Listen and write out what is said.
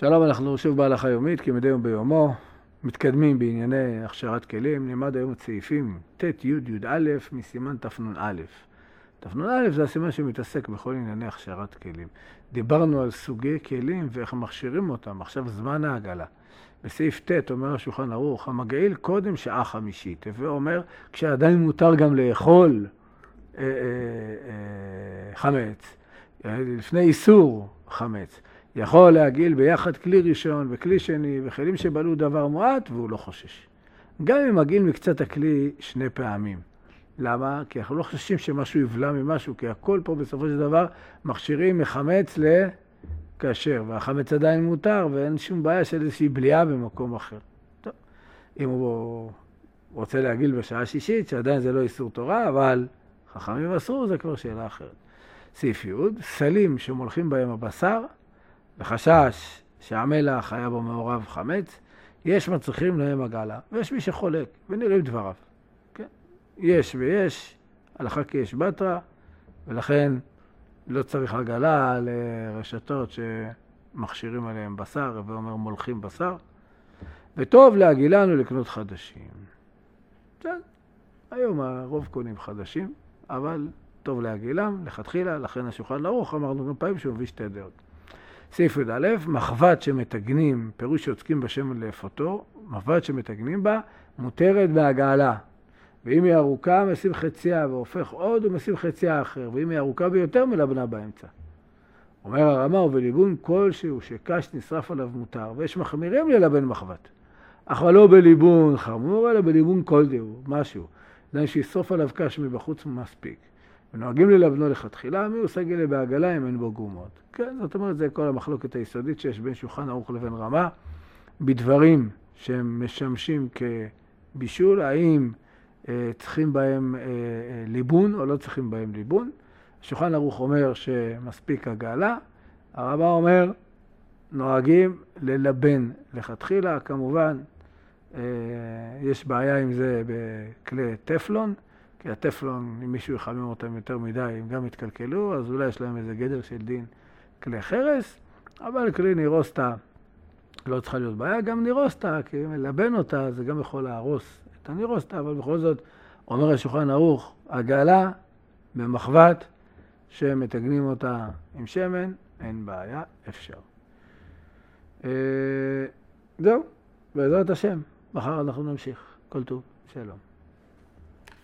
שלום, אנחנו שוב בהלכה יומית, כמדי יום ביומו, מתקדמים בענייני הכשרת כלים. נלמד היום את סעיפים ט', י', י' א', מסימן תנ"א. תנ"א זה הסימן שמתעסק בכל ענייני הכשרת כלים. דיברנו על סוגי כלים ואיך מכשירים אותם, עכשיו זמן העגלה. בסעיף ט' אומר השולחן ערוך, המגעיל קודם שעה חמישית, ואומר כשעדיין מותר גם לאכול חמץ, לפני איסור חמץ. יכול להגיל ביחד כלי ראשון וכלי שני וכלים שבלו דבר מועט והוא לא חושש. גם אם מגיל מקצת הכלי שני פעמים. למה? כי אנחנו לא חוששים שמשהו יבלע ממשהו, כי הכל פה בסופו של דבר מכשירים מחמץ לכשר, והחמץ עדיין מותר ואין שום בעיה של איזושהי בליעה במקום אחר. טוב. אם הוא רוצה להגיל בשעה שישית, שעדיין זה לא איסור תורה, אבל חכמים אסור, זה כבר שאלה אחרת. סעיף י', סלים שמולכים בהם הבשר, וחשש שהמלח היה בו מעורב חמץ, יש מצריכים להם עגלה, ויש מי שחולק, ונראים דבריו. כן? יש ויש, הלכה כי יש בתרא, ולכן לא צריך עגלה לרשתות שמכשירים עליהם בשר, ואומר מולכים בשר, וטוב להגילנו לקנות חדשים. כן, היום הרוב קונים חדשים, אבל טוב להגילם, לכתחילה, לכן השולחן ערוך, אמרנו גם פעמים שהוא מביא שתי דעות. סעיף י"א, מחבת שמתגנים, פירוש שיוצקים בשמן לאפותו, מחבת שמתגנים בה, מותרת בהגעלה. ואם היא ארוכה, משים חציה והופך עוד ומשים חציה אחר, ואם היא ארוכה ביותר, מלבנה באמצע. אומר הרמ"א, ובליבון כלשהו שקש נשרף עליו מותר, ויש מחמירים ללבן מחבת. אך לא בליבון חמור, אלא בליבון כל דהו, משהו. עדיין שישרוף עליו קש מבחוץ מספיק. ונוהגים ללבנו לכתחילה, מי עושה גלה בעגלה אם אין בו גומות. כן, זאת אומרת, זה כל המחלוקת היסודית שיש בין שולחן ערוך לבין רמ"א, בדברים שהם משמשים כבישול, האם צריכים בהם ליבון או לא צריכים בהם ליבון. שולחן ערוך אומר שמספיק הגעלה, הרמ"א אומר, נוהגים ללבן לכתחילה, כמובן, יש בעיה עם זה בכלי טפלון, כי הטפלון, אם מישהו יחמם אותם יותר מדי, הם גם יתקלקלו, אז אולי יש להם איזה גדר של דין כלי חרס, אבל כלי נירוסטה לא צריכה להיות בעיה, גם נירוסטה, כי אם מלבן אותה, זה גם יכול להרוס את הנירוסטה, אבל בכל זאת, אומר השולחן ערוך, עגלה במחבת, שמתגנים אותה עם שמן, אין בעיה, אפשר. זהו, בעזרת השם, מחר אנחנו נמשיך. כל טוב, שלום.